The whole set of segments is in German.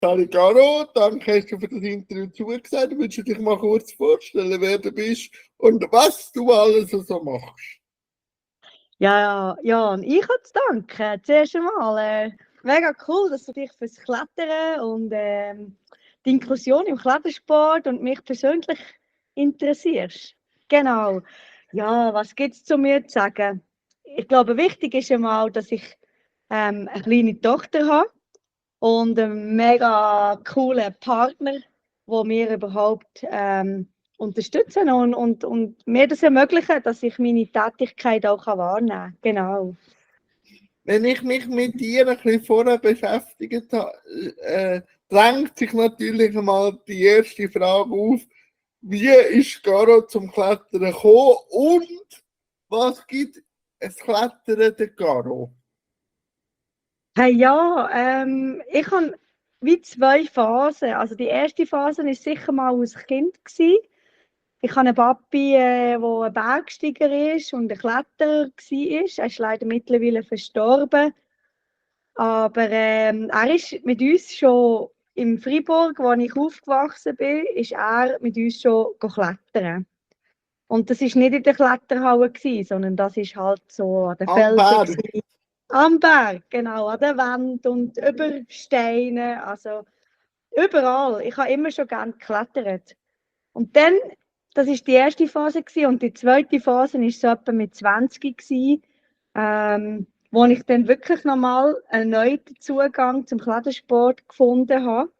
Hallo Caro, danke hast du für das Interview zugesagt. Willst du dich mal kurz vorstellen, wer du bist und was du alles so machst? Ja, und ich habe zu danken. Zuerst einmal, mega cool, dass du dich fürs Klettern und die Inklusion im Klettersport und mich persönlich interessierst. Genau. Ja, was gibt es zu mir zu sagen? Ich glaube, wichtig ist einmal, dass ich eine kleine Tochter habe und einen mega coolen Partner, der mir überhaupt unterstützen und mir das ermöglichen, dass ich meine Tätigkeit auch wahrnehmen kann. Genau. Wenn ich mich mit dir ein bisschen vorher beschäftigt habe, drängt sich natürlich mal die erste Frage auf, wie ist Caro zum Klettern gekommen und was gibt das Klettern der Caro? Hey, ja, ich habe wie zwei Phasen. Also die erste Phase war sicher mal als Kind gewesen. Ich habe einen Papi, der ein Bergsteiger ist und ein Kletterer war. Er ist leider mittlerweile verstorben. Aber er ist mit uns schon in Freiburg, wo ich aufgewachsen bin, ist er mit uns schon klettern. Und das war nicht in der Kletterhalle, sondern das ist halt so an den Am Felsen. Berg. Am Berg, genau, an der Wand und über Steine, also überall. Ich habe immer schon gerne geklettert. Und dann, das war die erste Phase und die zweite Phase war so etwa mit 20 wo ich dann wirklich nochmal einen neuen Zugang zum Klettersport gefunden habe.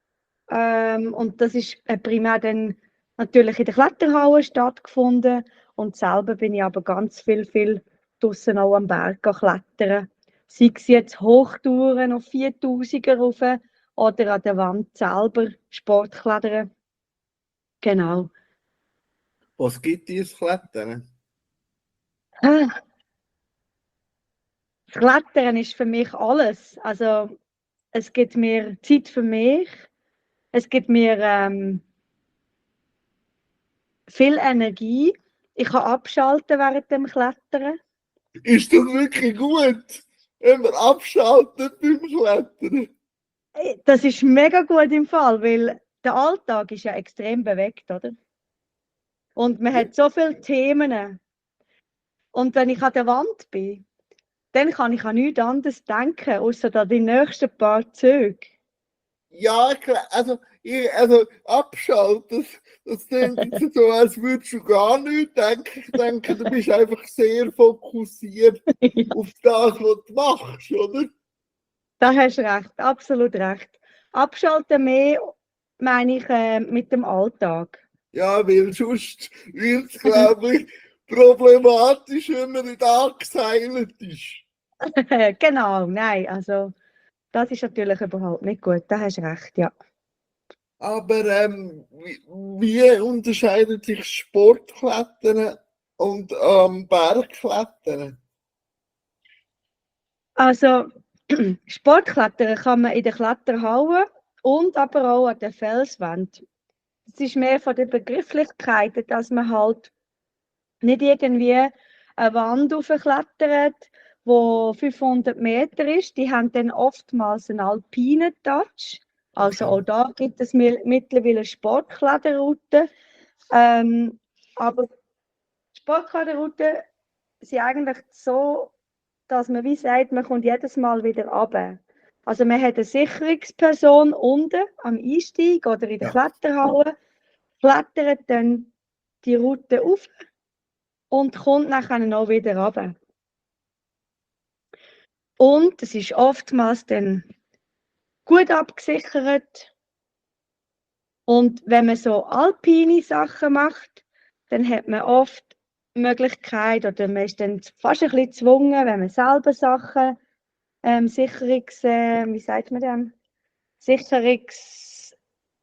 Und das ist primär dann natürlich in der Kletterhalle stattgefunden und selber bin ich aber ganz viel draussen auch am Berg klettern. Sei es jetzt Hochtouren auf 4000er rauf oder an der Wand selber Sportklettern. Genau. Was gibt dir das Klettern? Das Klettern ist für mich alles. Also es gibt mir Zeit für mich, es gibt mir viel Energie. Ich kann abschalten während dem Klettern. Ist das wirklich gut, wenn man abschaltet beim Klettern? Das ist mega gut im Fall, weil der Alltag ist ja extrem bewegt, oder? Und man hat so viele Themen. Und wenn ich an der Wand bin, dann kann ich an nichts anderes denken, außer an die nächsten paar Züge. Ja, klar, also abschalten, das klingt jetzt so, als würdest du gar nicht denken. Ich denke, du bist einfach sehr fokussiert auf das, was du machst, oder? Da hast du recht, absolut recht. Abschalten mehr meine ich mit dem Alltag. Ja, weil sonst wird es, glaube ich, problematisch, wenn man nicht angeseilt ist. Genau, nein, also das ist natürlich überhaupt nicht gut, da hast du recht, ja. Aber wie unterscheidet sich Sportklettern und Bergklettern? Also Sportklettern kann man in der Kletterhalle und aber auch an der Felswand. Es ist mehr von der Begrifflichkeit, dass man halt nicht irgendwie eine Wand hochklettert, wo 500 Meter ist. Die haben dann oftmals einen alpinen Touch. Also auch da gibt es mittlerweile Sportkletterrouten. Aber Sportkletterrouten sind eigentlich so, dass man wie sagt, man kommt jedes Mal wieder runter. Also man hat eine Sicherungsperson unten am Einstieg oder in der Kletterhalle, klettert dann die Route auf und kommt nachher noch wieder runter. Und es ist oftmals dann gut abgesichert. Und wenn man so alpine Sachen macht, dann hat man oft die Möglichkeit, oder man ist dann fast ein bisschen gezwungen, wenn man selber Sachen, wie sagt man dem? Sicherungspunkte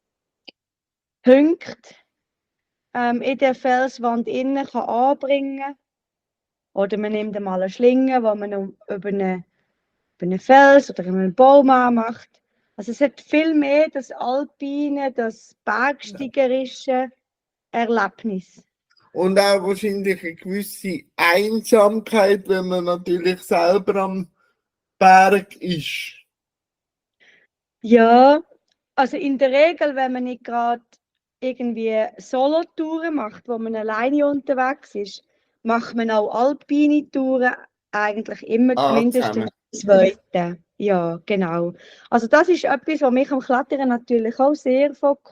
in der Felswand innen kann anbringen. Oder man nimmt einmal eine Schlinge, die man über einen Fels oder einen Baum anmacht. Also es hat viel mehr das alpine, das bergsteigerische Erlebnis. Und auch wahrscheinlich eine gewisse Einsamkeit, wenn man natürlich selber am Berg ist. Ja, Also in der Regel, wenn man nicht gerade irgendwie Solo-Touren macht, wo man alleine unterwegs ist, macht man auch alpine Touren eigentlich immer mindestens zusammen. zweite. Ja, genau. Also das ist etwas, was mich am Klettern natürlich auch sehr,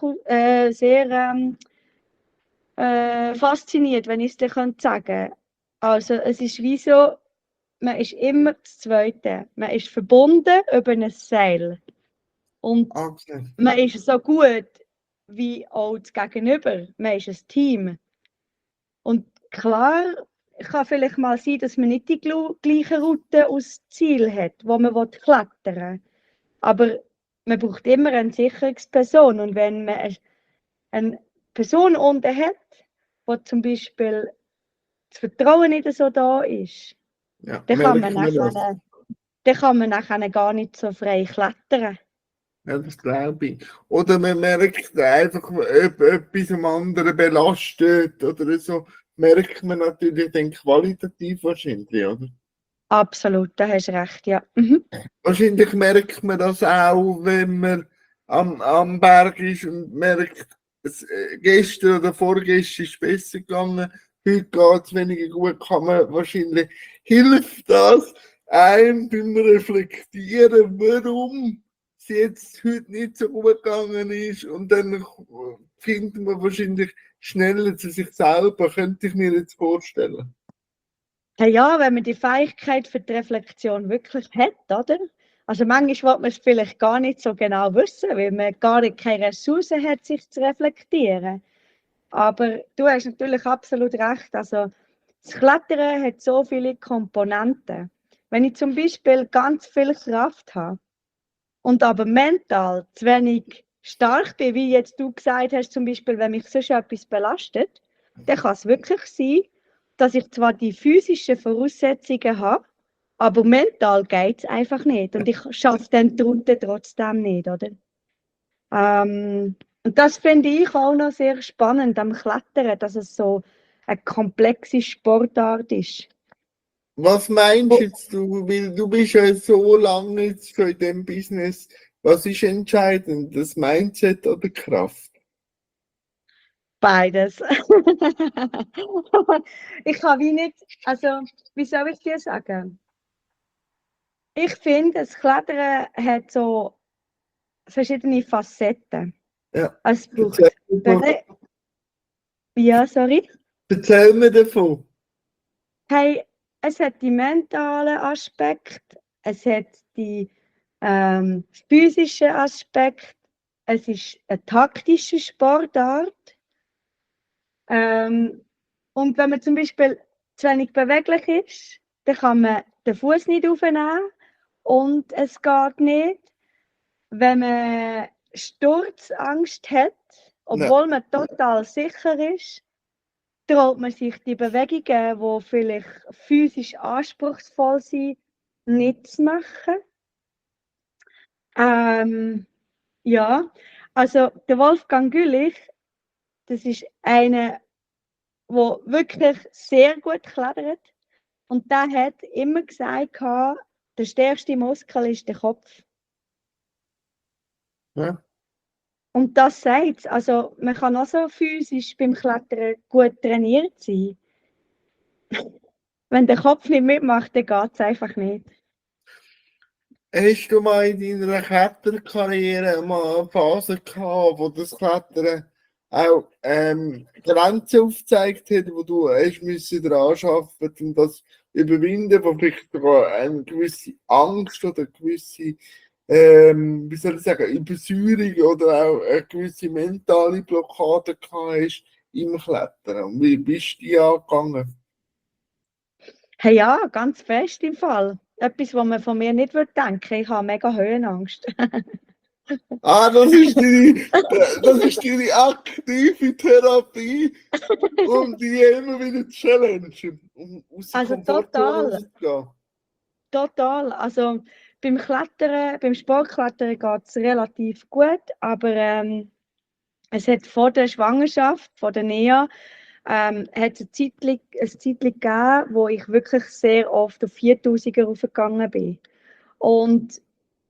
fasziniert, wenn ich es dir sagen könnte. Also es ist wie so, man ist immer das Zweite. Man ist verbunden über ein Seil. Und Okay. man ist so gut wie auch das Gegenüber. Man ist ein Team. Und klar, kann vielleicht mal sein, dass man nicht die gleiche Route aus Ziel hat, wo man klettern will. Aber man braucht immer eine Sicherungsperson. Und wenn man eine Person unten hat, wo zum Beispiel das Vertrauen nicht so da ist, Ja, dann kann merkt man man das. nachher gar nicht so frei klettern. Ja, das glaube ich. Oder man merkt einfach, ob etwas am anderen belastet oder so, merkt man natürlich dann qualitativ wahrscheinlich, oder? Absolut, da hast du recht, ja. Mhm. Wahrscheinlich merkt man das auch, wenn man am Berg ist und merkt, gestern oder vorgestern ist es besser gegangen, heute geht es weniger gut, kann man wahrscheinlich, hilft das einem beim Reflektieren, warum es jetzt heute nicht so gut gegangen ist, und dann findet man wahrscheinlich schneller zu sich selber, könnte ich mir jetzt vorstellen. Ja, wenn man die Fähigkeit für die Reflexion wirklich hat, oder? Also manchmal will man es vielleicht gar nicht so genau wissen, weil man gar nicht keine Ressourcen hat, sich zu reflektieren. Aber du hast natürlich absolut recht. Also das Klettern hat so viele Komponenten. Wenn ich zum Beispiel ganz viel Kraft habe und aber mental zu wenig stark bin, wie jetzt du gesagt hast, zum Beispiel, wenn mich sonst etwas belastet, dann kann es wirklich sein, dass ich zwar die physischen Voraussetzungen habe, aber mental geht es einfach nicht. Und ich schaffe dann die Route trotzdem nicht, oder? Und das finde ich auch noch sehr spannend am Klettern, dass es so eine komplexe Sportart ist. Was meinst jetzt du, weil du bist ja so lange jetzt schon in dem Business, was ist entscheidend, das Mindset oder Kraft? Beides. Ich habe wie nicht, also wie soll ich dir sagen? Ich finde, das Klettern hat so verschiedene Facetten. Ja, Es erzähl braucht, mir, davon. ja, sorry. Erzähl mir davon. Hey, es hat die mentalen Aspekte, es hat die physischen Aspekte, es ist eine taktische Sportart. Und wenn man zum Beispiel zu wenig beweglich ist, dann kann man den Fuß nicht aufnehmen und es geht nicht. Wenn man Sturzangst hat, Ja, obwohl man total sicher ist, traut man sich die Bewegungen, die vielleicht physisch anspruchsvoll sind, nicht zu machen. Ja, also der Wolfgang Gülich, das ist einer, der wirklich sehr gut klettert. Und der hat immer gesagt, der stärkste Muskel ist der Kopf. ja. Und das sagt es. Also man kann auch so physisch beim Klettern gut trainiert sein. Wenn der Kopf nicht mitmacht, dann geht es einfach nicht. Hast du mal in deiner Kletterkarriere mal eine Phase gehabt, wo das Klettern auch Grenzen aufgezeigt hat, wo du hast müssen dran arbeiten und das überwinden, wo vielleicht sogar eine gewisse Angst oder eine gewisse, wie soll ich sagen, Übersäuerung oder auch eine gewisse mentale Blockade gehabt hast im Klettern? Und wie bist du die angegangen? Hey, ja, ganz fest im Fall. Etwas, was man von mir nicht denken würde. Ich habe mega Höhenangst. Ah, das ist deine aktive Therapie, um die immer wieder zu challengen, um aus der Also Komfortzone total, rauszugehen. total. Also beim Klettern, beim Sportklettern geht es relativ gut, aber es hat vor der Schwangerschaft, vor der Nähe, hat es eine Zeit gegeben, wo ich wirklich sehr oft auf 4000er raufgegangen bin. Und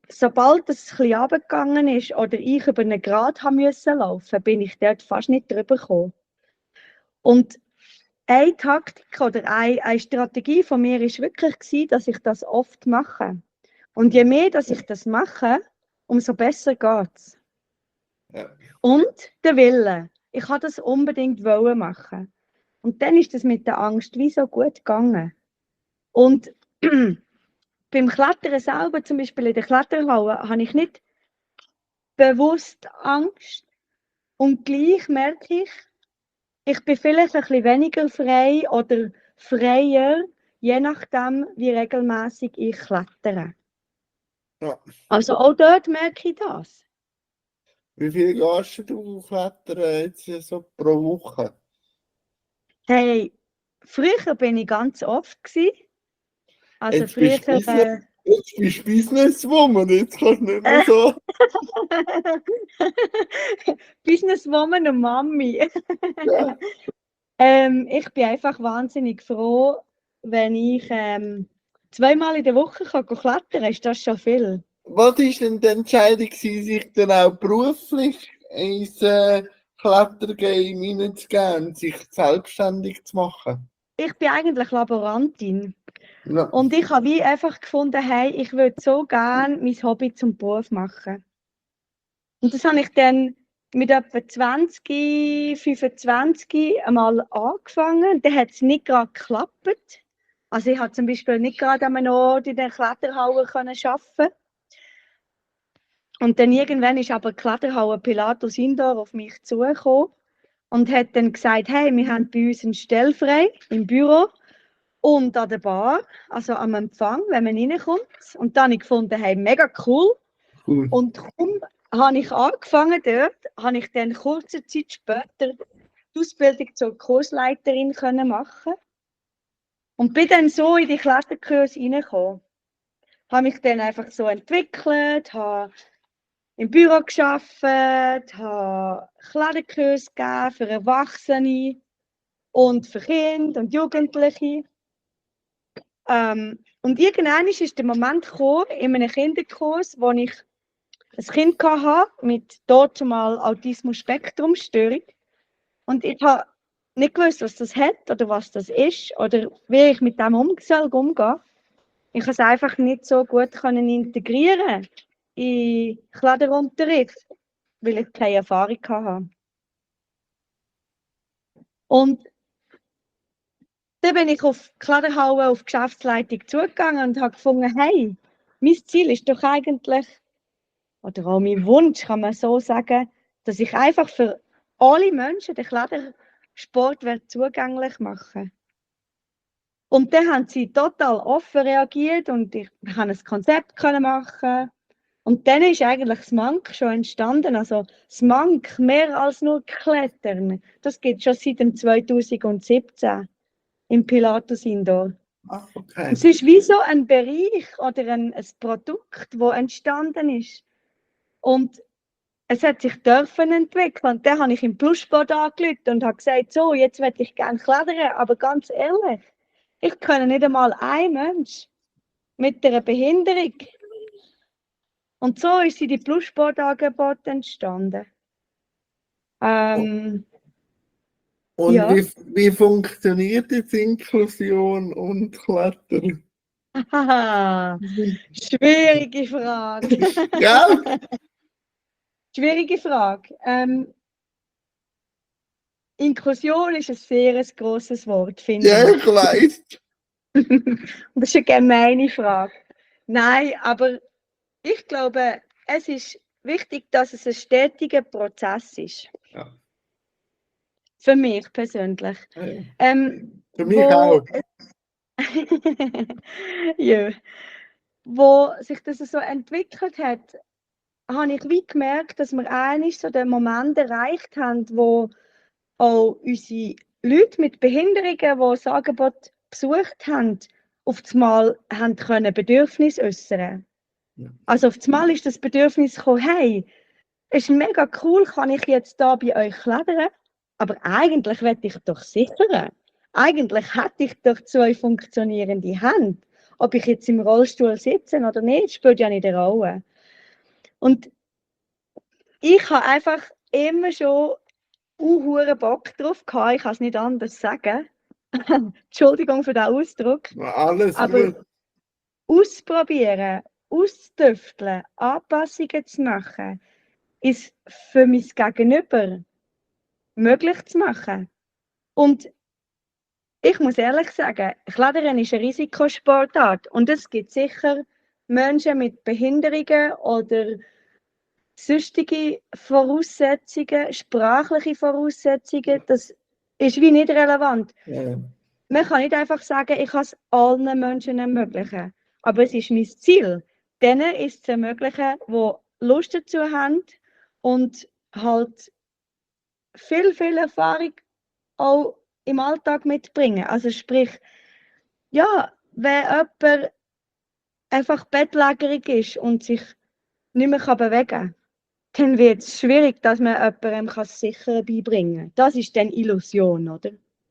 sobald es ein bisschen runtergegangen ist oder ich über einen Grat haben müssen laufen, bin ich dort fast nicht drüber gekommen. Und eine Taktik oder eine Strategie von mir war wirklich, dass ich das oft mache. Und je mehr, dass ich das mache, umso besser geht es. Ja. Und der Wille. Ich wollte das unbedingt machen. Und dann ist das mit der Angst wie so gut gegangen. Und beim Klettern selber, zum Beispiel in der Kletterhalle, habe ich nicht bewusst Angst. Und gleich merke ich bin vielleicht ein bisschen weniger frei oder freier, je nachdem, wie regelmäßig ich klettere. Ja. Also auch dort merke ich das. Wie viel gehst du klettern jetzt so pro Woche? Hey, früher bin ich ganz oft gewesen. Also Jetzt bist du Businesswoman, jetzt kannst du nicht mehr so. Businesswoman und Mami. Ja. Ich bin einfach wahnsinnig froh, wenn ich zweimal in der Woche klettern kann. Ist das schon viel? Was war denn die Entscheidung, sich dann auch beruflich ins Klettergame hineinzugehen, sich selbstständig zu machen? Ich bin eigentlich Laborantin. Ja. Und ich habe wie einfach gefunden, hey, ich würde so gerne mein Hobby zum Beruf machen. Und das habe ich dann mit etwa 20, 25 einmal angefangen. Dann hat es nicht gerade geklappt. Also ich habe zum Beispiel nicht gerade an einem Ort in der Kletterhalle arbeiten. Und dann irgendwann ist aber die Kletterhalle Pilatus Indoor auf mich zugekommen und hat dann gesagt, hey, wir haben bei uns eine Stelle frei im Büro und an der Bar, also am Empfang, wenn man reinkommt. Und dann habe ich gefunden, hey, mega cool. Cool. Und darum habe ich angefangen dort, habe ich dann kurze Zeit später die Ausbildung zur Kursleiterin können machen und bin dann so in die Kletterkurse reingekommen. Habe mich dann einfach so entwickelt, habe im Büro gearbeitet, habe Kletterkurse gegeben für Erwachsene und für Kinder und Jugendliche. Und irgendwann ist der Moment gekommen, in einem Kinderkurs, wo ich ein Kind hatte mit dazumal Autismus-Spektrum-Störung. Und ich habe nicht gewusst, was das hat oder was das ist oder wie ich mit dem umgehe. Ich konnte es einfach nicht so gut integrieren in Kletterunterricht, weil ich keine Erfahrung hatte. Und dann bin ich auf die Kletterhalle, auf die Geschäftsleitung zugegangen und habe gefunden, hey, mein Ziel ist doch eigentlich, oder auch mein Wunsch, kann man so sagen, dass ich einfach für alle Menschen den Klettersport zugänglich machen. Und dann haben sie total offen reagiert und ich konnte ein Konzept machen. Und dann ist eigentlich das Mank schon entstanden. Also das Mank, mehr als nur Klettern, das gibt es schon seit dem 2017 im Pilatus Indoor. Ach, okay. Es ist wie so ein Bereich oder ein Produkt, das entstanden ist. Und es hat sich dürfen entwickeln. Und dann habe ich im Plussport angerufen und habe gesagt, so, jetzt möchte ich gerne klettern, aber ganz ehrlich, ich kenne nicht einmal einen Mensch mit einer Behinderung. Und so ist die Plussportangebote entstanden. Und ja. wie funktioniert jetzt Inklusion und Klettern? Schwierige Frage. Ja? Schwierige Frage. Inklusion ist ein sehr grosses Wort, finde Ja, ich. ich weiss. Das ist eine gemeine Frage. Nein, aber ich glaube, es ist wichtig, dass es ein stetiger Prozess ist. Ja. Für mich persönlich. Ja. Für mich wo, auch. ja, wo sich das so entwickelt hat, habe ich wie gemerkt, dass wir eigentlich so den Moment erreicht haben, wo auch unsere Leute mit Behinderungen, die das Angebot besucht haben, auf einmal haben können Bedürfnis äußern. Ja. Also auf einmal ist das Bedürfnis gekommen, hey, es ist mega cool, kann ich jetzt da bei euch klettern, aber eigentlich möchte ich doch sichern. Eigentlich hätte ich doch 2 funktionierende Hände. Ob ich jetzt im Rollstuhl sitze oder nicht, spielt ja nicht eine Rolle. Und ich habe einfach immer schon hure Bock drauf gehabt, ich kann es nicht anders sagen. Entschuldigung für den Ausdruck. Alles Aber gut. ausprobieren, austüfteln, Anpassungen zu machen, ist für mein Gegenüber möglich zu machen. Und ich muss ehrlich sagen, Klettern ist eine Risikosportart und es gibt sicher Menschen mit Behinderungen oder sonstige Voraussetzungen, sprachliche Voraussetzungen, das ist wie nicht relevant. Ja. Man kann nicht einfach sagen, ich kann es allen Menschen ermöglichen. Aber es ist mein Ziel, denen ist zu ermöglichen, die Lust dazu haben und halt viel Erfahrung auch im Alltag mitbringen. Also sprich, ja, wenn jemand einfach bettlägerig ist und sich nicht mehr bewegen kann, dann wird es schwierig, dass man jemandem das Sichere beibringen kann. Das ist dann Illusion, oder?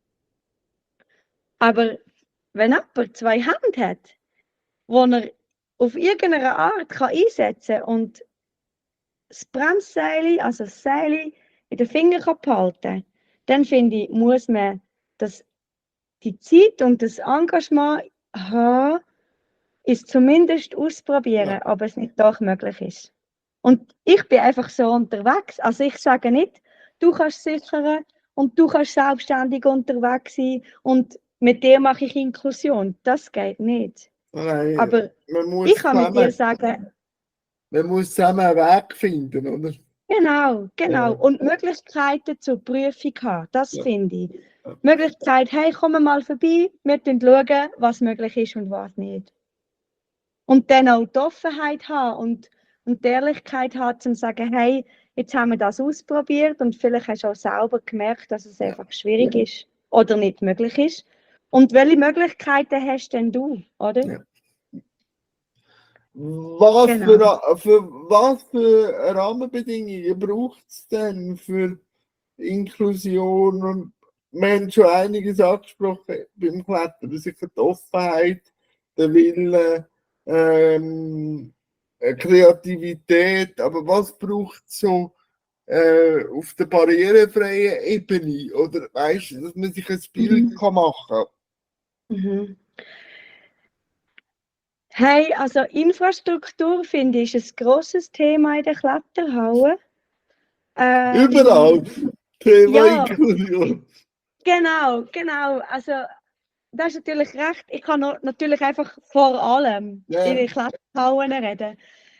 Aber wenn jemand 2 Hände hat, die er auf irgendeine Art einsetzen kann und das Bremsseil, also das Seil, in den Fingern behalten kann, dann finde ich, muss man die Zeit und das Engagement haben, es zumindest ausprobieren, Ja. ob es nicht doch möglich ist. Und ich bin einfach so unterwegs. Also ich sage nicht, du kannst sichern und du kannst selbstständig unterwegs sein und mit dir mache ich Inklusion. Das geht nicht. Nein, Aber man muss ich kann mit dir sagen, man muss zusammen einen Weg finden, oder? genau. Ja. Und Möglichkeiten zur Prüfung haben, das Ja. finde ich. Ja. Möglichkeit, hey, komm mal vorbei, wir schauen, was möglich ist und was nicht. Und dann auch die Offenheit haben und die Ehrlichkeit haben, zu sagen, hey, jetzt haben wir das ausprobiert und vielleicht hast du auch selber gemerkt, dass es einfach schwierig ist oder nicht möglich ist. Und welche Möglichkeiten hast denn du, oder? Ja. Was Genau. was für Rahmenbedingungen braucht es denn für Inklusion? Und wir haben schon einiges angesprochen beim Klettern, sicher die Offenheit, der Wille, Kreativität, aber was braucht es so auf der barrierefreien Ebene? Oder weißt du, dass man sich ein Bild kann machen Mhm. Hey, also Infrastruktur finde ich ist ein grosses Thema in der Kletterhalle. Überall Thema Ja, Inklusion. genau. Also das ist natürlich recht. Ich kann natürlich einfach vor allem Ja. in den Kletterhallen reden.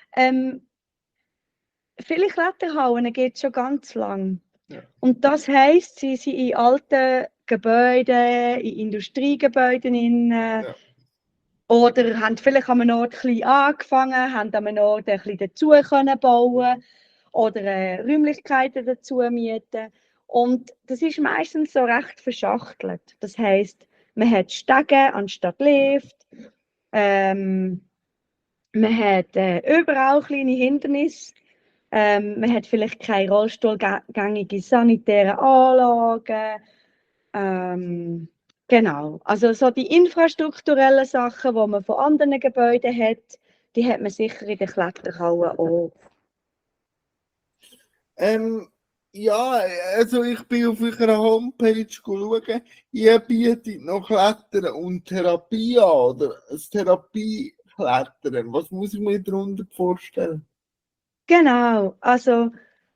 Viele Kletterhallen gibt es schon ganz lang. Ja. Und das heisst, sie sind in alten Gebäuden, in Industriegebäuden Ja. oder haben vielleicht an einem Ort klein angefangen, haben an einem Ort ein bisschen dazu können bauen oder Räumlichkeiten dazu mieten. Und das ist meistens so recht verschachtelt. Das heisst, man hat Stege anstatt Lift, man hat überall kleine Hindernisse, man hat vielleicht keine rollstuhlgängige sanitäre Anlagen. Genau, also so die infrastrukturellen Sachen, die man von anderen Gebäuden hat, die hat man sicher in der Kletterhalle auch. Ja, also ich bin auf eurer Homepage schauen. Ihr bietet noch Klettern und Therapie an, oder? Das Therapieklettern. Was muss ich mir darunter vorstellen? Genau, also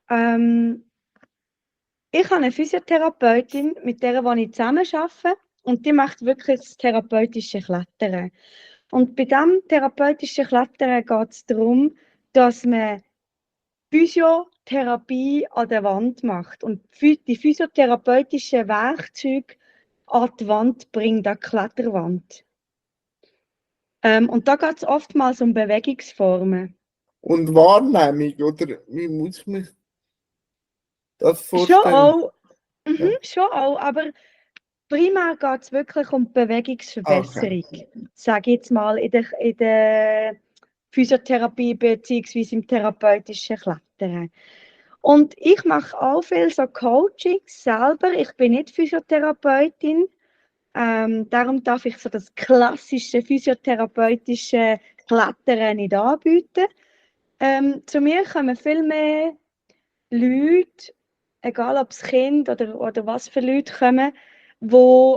ich habe eine Physiotherapeutin, mit der ich zusammen arbeite und die macht wirklich das therapeutische Klettern. Und bei diesem therapeutischen Klettern geht es darum, dass man Physiotherapie an der Wand macht und die physiotherapeutischen Werkzeuge an die Wand bringt, an die Kletterwand. Und da geht es oftmals um Bewegungsformen. Und Wahrnehmung, oder wie muss ich mir das Schon vorstellen? auch, Ja. schon auch, aber primär geht es wirklich um die Bewegungsverbesserung, sage ich jetzt mal, in der Physiotherapie bzw. im therapeutischen Klettern. Und ich mache auch viel so Coachings selber. Ich bin nicht Physiotherapeutin, darum darf ich so das klassische physiotherapeutische Klettern nicht anbieten. Zu mir kommen viel mehr Leute, egal ob es Kind oder was für Leute kommen, die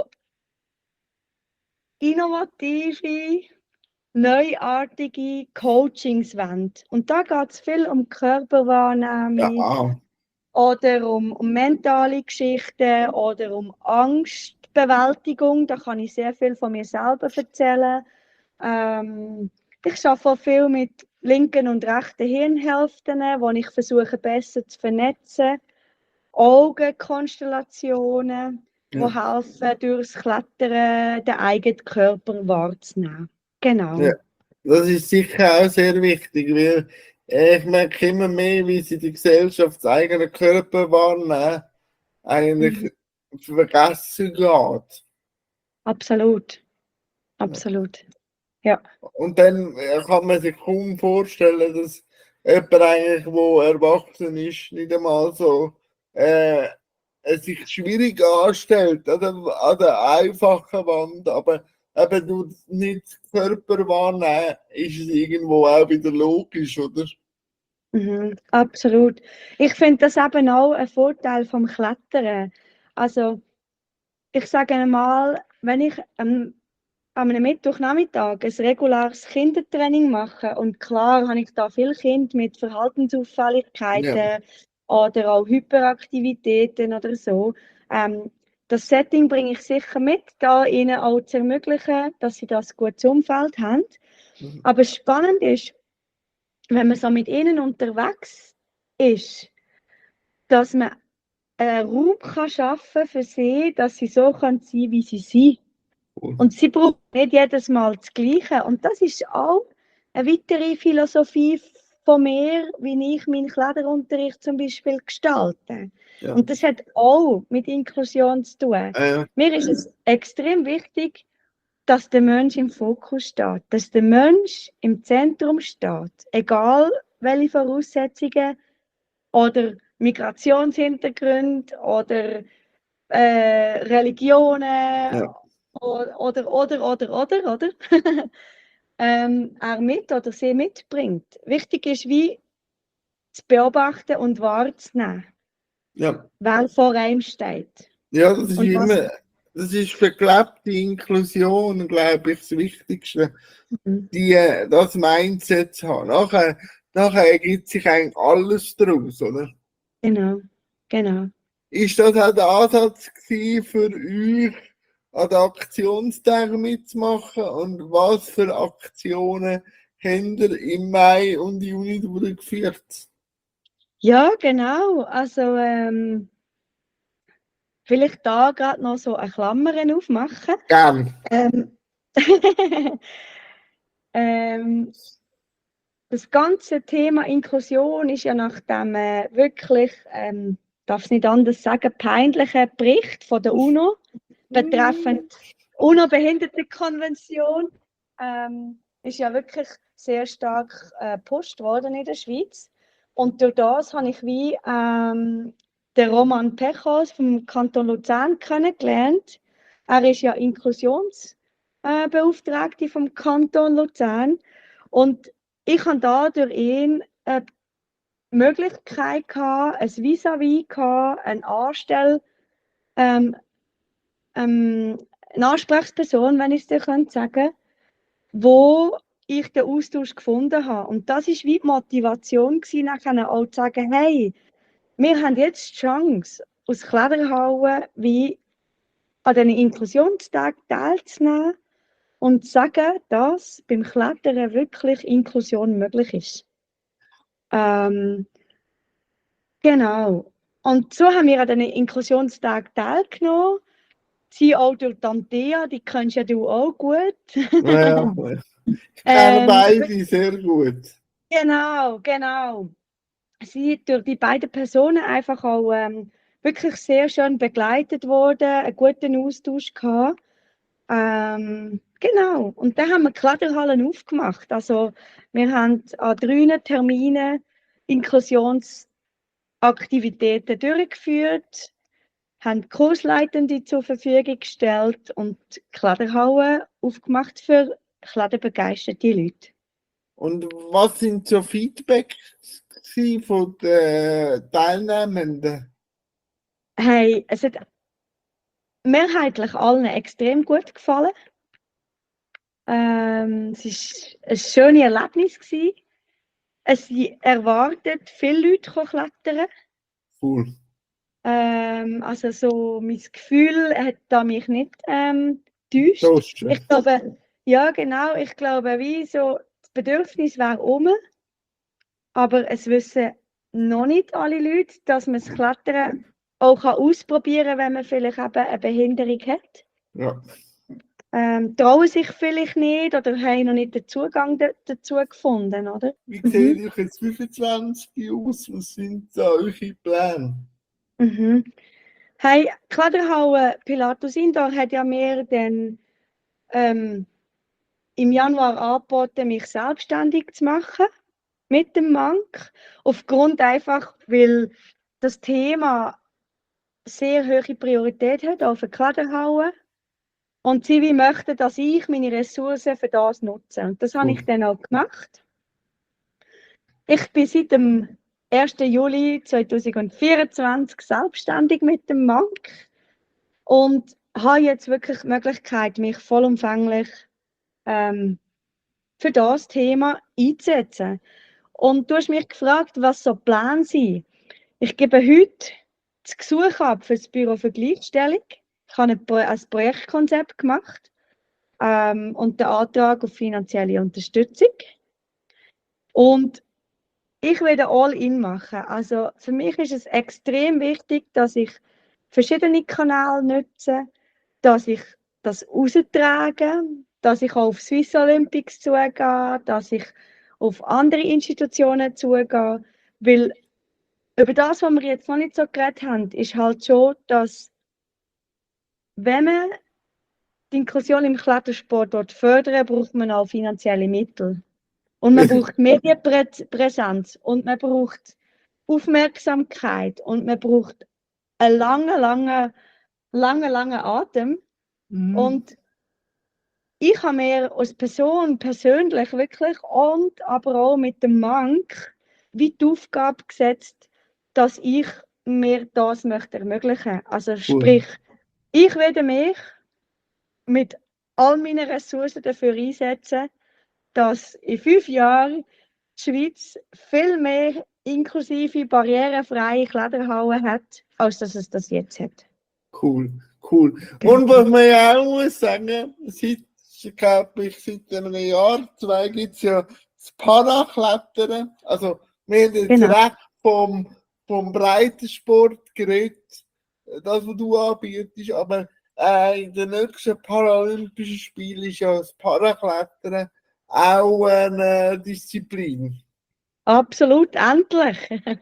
innovative, neuartige Coachings wollen. Und da geht es viel um Körperwahrnehmung Ja, oder um mentale Geschichten oder um Angstbewältigung. Da kann ich sehr viel von mir selber erzählen. Ich arbeite auch viel mit linken und rechten Hirnhälften, wo ich versuche, besser zu vernetzen. Augenkonstellationen, die ja, helfen, durchs Klettern den eigenen Körper wahrzunehmen. Genau. ja. Das ist sicher auch sehr wichtig, weil ich merke immer mehr, wie sie die Gesellschaft das eigene Körper wahrnehmen, eigentlich vergessen geht. Absolut. Absolut. Ja. Und dann kann man sich kaum vorstellen, dass jemand eigentlich, der erwachsen ist, nicht einmal so es sich schwierig anstellt an der einfachen Wand, aber eben durch nicht Körper wahrnehmen, ist es irgendwo auch wieder logisch, oder? Absolut. Ich finde das eben auch ein Vorteil vom Klettern. Also, ich sage mal, wenn ich an einem Mittwochnachmittag ein regulares Kindertraining mache, und klar habe ich da viele Kinder mit Ja. Verhaltensauffälligkeiten oder auch Hyperaktivitäten oder so, das Setting bringe ich sicher mit, da ihnen auch zu ermöglichen, dass sie das gutes Umfeld haben. Aber spannend ist, wenn man so mit ihnen unterwegs ist, dass man einen Raum kann schaffen für sie, dass sie so sein können, wie sie sind. Und sie brauchen nicht jedes Mal das Gleiche. Und das ist auch eine weitere Philosophie von mir, wie ich meinen Kletterunterricht zum Beispiel gestalte. Ja. Und das hat auch mit Inklusion zu tun. Äh, Mir ist es extrem wichtig, dass der Mensch im Fokus steht, dass der Mensch im Zentrum steht, egal welche Voraussetzungen oder Migrationshintergrund oder Religionen ja. oder er mit oder sie mitbringt. Wichtig ist, wie zu beobachten und wahrzunehmen, Ja. wer vor einem steht. Ja, das ist Und was, immer, das ist für gelebte Inklusion, glaube ich, das Wichtigste, das Mindset zu haben. Nachher ergibt sich eigentlich alles daraus, oder? genau, genau. Ist das auch der Ansatz gewesen für euch, an den Aktionstagen mitzumachen? Und was für Aktionen habt ihr im Mai und Juni durchgeführt? Ja, genau. Also vielleicht da gerade noch so eine Klammer aufmachen. Gern. Ähm, das ganze Thema Inklusion ist ja nach dem wirklich, darf es nicht anders sagen, peinlichen Bericht von der UNO betreffend UNO-Behindertenkonvention ist ja wirklich sehr stark gepusht worden in der Schweiz. Und durch das habe ich wie den Roman Pechos vom Kanton Luzern kennengelernt. Er ist ja Inklusionsbeauftragte vom Kanton Luzern. Und ich habe da durch ihn eine Möglichkeit gehabt, ein Vis-à-vis gehabt, eine Ansprechperson, wenn ich es dir sagen könnte, wo ich den Austausch gefunden habe. Und das war wie die Motivation gewesen, nachher auch zu sagen, hey, wir haben jetzt die Chance, aus Kletterhauen wie an diesen Inklusionstag teilzunehmen und zu sagen, dass beim Klettern wirklich Inklusion möglich ist. Genau. Und so haben wir an diesen Inklusionstag teilgenommen. Sie auch durch Tantea, die kennst ja du auch gut. Ja, ich kenne beide sehr gut. Genau. Sie durch die beiden Personen einfach auch wirklich sehr schön begleitet worden, einen guten Austausch gehabt. Genau. Und dann haben wir Kletterhallen aufgemacht. Also wir haben an 3 Terminen Inklusionsaktivitäten durchgeführt, haben Kursleitende zur Verfügung gestellt und Kletterhallen aufgemacht für kletterbegeisterte Leute. Und was sind so Feedbacks gewesen von den Teilnehmenden? Hey, es hat mehrheitlich allen extrem gut gefallen. Es war ein schönes Erlebnis gewesen. Es erwartet viele Leute klettern. Cool. Also so mein Gefühl hat da mich nicht täuscht. So schön. Ich glaube, ja genau, ich glaube, wie so das Bedürfnis wäre aber es wissen noch nicht alle Leute, dass man das Klettern auch ausprobieren kann, wenn man vielleicht eben eine Behinderung hat. Ja. Trauen sich vielleicht nicht oder haben noch nicht den Zugang dazu gefunden, oder? Wie seht ihr jetzt 25 aus? Was sind da eure Pläne? Hey, Kletterhalle Pilatus Indoor hat ja mir dann im Januar angeboten, mich selbstständig zu machen mit dem Mank. Aufgrund einfach, weil das Thema sehr hohe Priorität hat auf der Kletterhalle. Und sie wie möchten, dass ich meine Ressourcen für das nutze. Und das habe ich dann auch gemacht. Ich bin seit dem 1. Juli 2024 selbstständig mit dem Mank und habe jetzt wirklich die Möglichkeit, mich vollumfänglich für das Thema einzusetzen. Und du hast mich gefragt, was so Pläne sind. Ich gebe heute das Gesuch ab für das Büro für Gleichstellung. Ich habe ein Projektkonzept gemacht und den Antrag auf finanzielle Unterstützung. Und ich werde All-in machen. Also für mich ist es extrem wichtig, dass ich verschiedene Kanäle nutze, dass ich das raustrage, dass ich auch auf Swiss Olympics zugehe, dass ich auf andere Institutionen zugehe, weil über das, was wir jetzt noch nicht so geredet haben, ist halt schon, dass wenn man die Inklusion im Klettersport fördern, braucht man auch finanzielle Mittel. Und man braucht Medienpräsenz und man braucht Aufmerksamkeit und man braucht einen langen Atem. Und ich habe mir als Person persönlich wirklich und aber auch mit dem Mank wie die Aufgabe gesetzt, dass ich mir das möchte ermöglichen. Also sprich, ich werde mich mit all meinen Ressourcen dafür einsetzen, dass in 5 Jahren die Schweiz viel mehr inklusive barrierefreie Kletterhallen hat, als dass es das jetzt hat. Cool. Und was man ja auch muss sagen, seit einem Jahr, 2 gibt es ja das Paraklettern. Also wir haben jetzt recht vom Breitensport geredet, das, was du anbietest, aber in den nächsten Paralympischen Spielen ist ja das Paraklettern auch eine Disziplin. Absolut, endlich.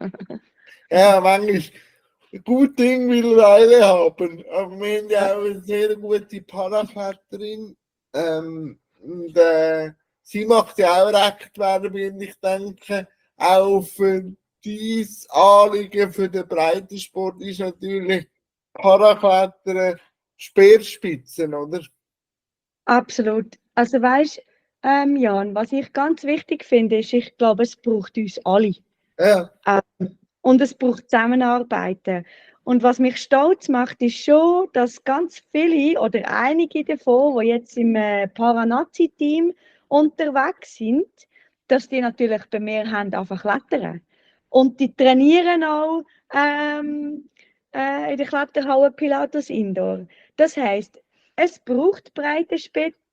Ja, manchmal ein gutes Ding will Weile haben. Aber wir haben ja auch eine sehr gute Parakletterin. Und, sie macht ja auch recht Werbung, ich denke, auch für dieses Anliegen für den Breitensport ist natürlich Paraklettern Speerspitzen, oder? Absolut. Also weißt, Jan, was ich ganz wichtig finde, ist, ich glaube, es braucht uns alle. Ja. Und es braucht Zusammenarbeiten. Und was mich stolz macht, ist schon, dass ganz viele oder einige davon, die jetzt im Paranazi-Team unterwegs sind, dass die natürlich bei mir haben einfach klettern. Und die trainieren auch in der Kletterhalle Pilatus Indoor. Das heisst, es braucht breites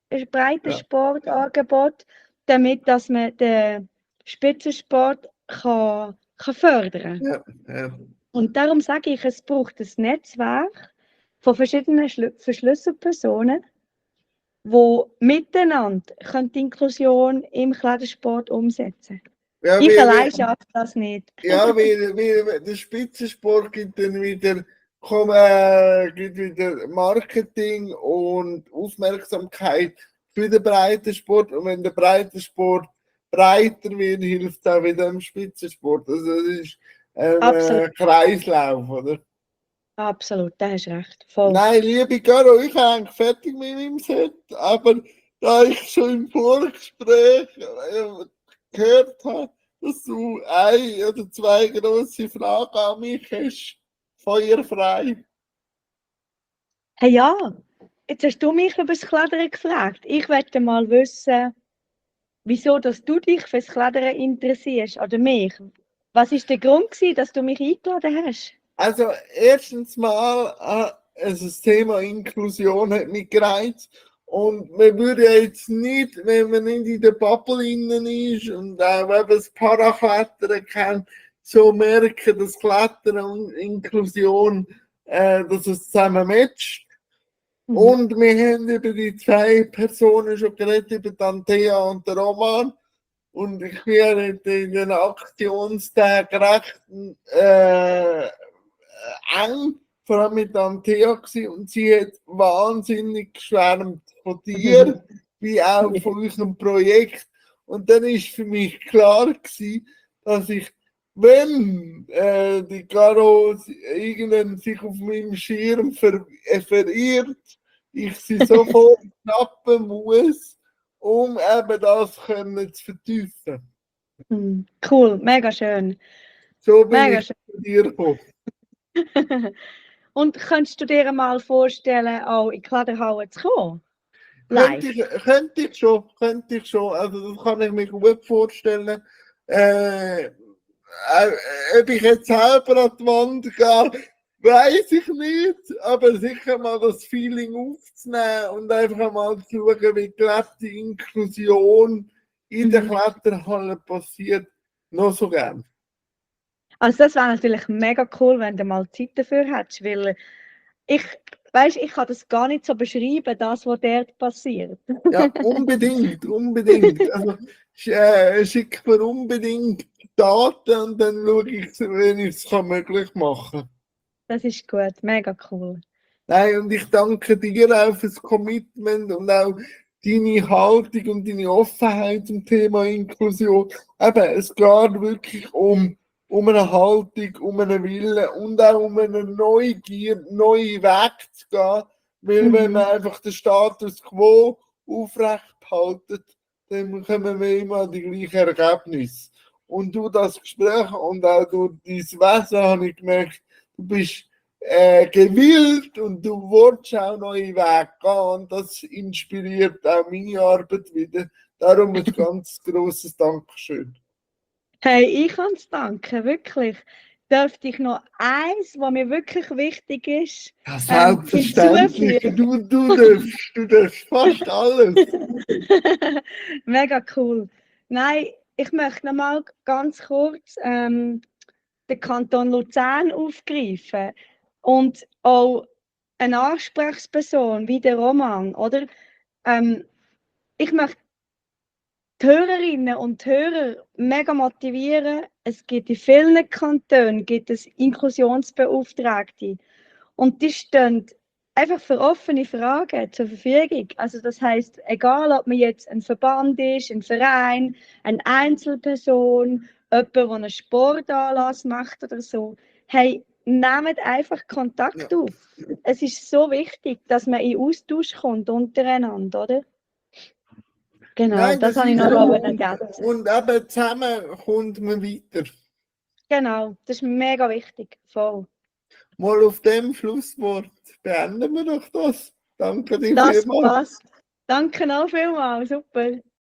Sportangebot, damit dass man den Spitzensport kann fördern. Ja. Und darum sage ich, es braucht ein Netzwerk von verschiedenen Verschlüsselpersonen, die miteinander die Inklusion im Klettersport umsetzen können. Ja, ich allein schaffe das nicht. Ja, weil der Spitzensport gibt dann wieder Marketing und Aufmerksamkeit für den Breitensport. Und wenn der Breitensport breiter wird, hilft es auch wieder im Spitzensport. Also das ist ein Kreislauf, oder? Absolut, da hast du recht. Voll. Nein, liebe Caro, ich bin eigentlich fertig mit meinem Set, aber da ich schon im Vorgespräch gehört habe, dass du ein oder zwei grosse Fragen an mich hast. Feuerfrei. Hey, ja, jetzt hast du mich über das Klettern gefragt. Ich möchte mal wissen, wieso dass du dich fürs Klettern interessierst oder mich. Was ist der Grund gewesen, dass du mich eingeladen hast? Also erstens mal, also das Thema Inklusion hat mich gereizt. Und man würde ja jetzt nicht, wenn man nicht in der Bubble innen ist und auch wenn man das Paraklettern kennt, so merken, dass Klettern und Inklusion, dass es zusammen matcht. Und wir haben über die zwei Personen schon geredet, über die Antea und den Roman. Und ich bin in den Aktionstagen recht eng, vor allem mit Antea gewesen, und sie hat wahnsinnig geschwärmt von dir, wie auch von eurem Projekt. Und dann ist für mich klar gewesen, dass ich, wenn die Caro irgendwann sich auf meinem Schirm verirrt, ich sie sofort schnappen muss, um eben das können zu vertiefen. Cool, mega schön. So bin Mega ich zu dir gekommen. Und könntest du dir mal vorstellen, auch in die Kletterhalle zu kommen? Könnte Live? ich schon. Also das kann ich mir gut vorstellen. Ob ich jetzt selber an die Wand gehe, weiß ich nicht, aber sicher mal das Feeling aufzunehmen und einfach mal zu schauen, wie gelebte Inklusion in der Kletterhalle passiert, noch so gern. Also das wäre natürlich mega cool, wenn du mal Zeit dafür hättest, weil ich kann das gar nicht so beschreiben, das, was dort passiert. Ja, unbedingt. Also schick mir unbedingt Daten und dann schaue ich, wenn ich es möglich machen kann. Das ist gut, mega cool. Nein, und ich danke dir auch fürs Commitment und auch deine Haltung und deine Offenheit zum Thema Inklusion. Eben, es geht wirklich um eine Haltung, um einen Willen und auch um eine Neugier, neue Wege zu gehen. Weil wenn man einfach den Status quo aufrecht haltet, dann kommen wir immer an die gleichen Ergebnisse. Und durch das Gespräch und auch durch dein Wesen habe ich gemerkt, du bist gewillt und du willst auch neue Wege gehen und das inspiriert auch meine Arbeit wieder. Darum ein ganz grosses Dankeschön. Hey, ich kann es danken, wirklich. Dürfte ich noch eins, was mir wirklich wichtig ist, Ja, selbstverständlich. hinzufügen? Du darfst fast alles. Mega cool. Nein, ich möchte noch mal ganz kurz den Kanton Luzern aufgreifen und auch eine Ansprechperson wie der Roman, oder? Ich möchte die Hörerinnen und Hörer mega motivieren. Es gibt in vielen Kantonen Inklusionsbeauftragte und die stehen einfach für offene Fragen zur Verfügung. Also das heißt, egal ob man jetzt ein Verband ist, ein Verein, eine Einzelperson, jemand, der einen Sportanlass macht oder so, hey, nehmt einfach Kontakt auf. Es ist so wichtig, dass man in Austausch kommt untereinander, oder? Genau, Nein, das habe ich ist noch so. ergänzen. Und eben zusammen kommt man weiter. Genau, das ist mega wichtig. Voll. Mal auf dem Schlusswort beenden wir doch das. Danke dir Das vielmals. passt. Danke auch vielmals. Super.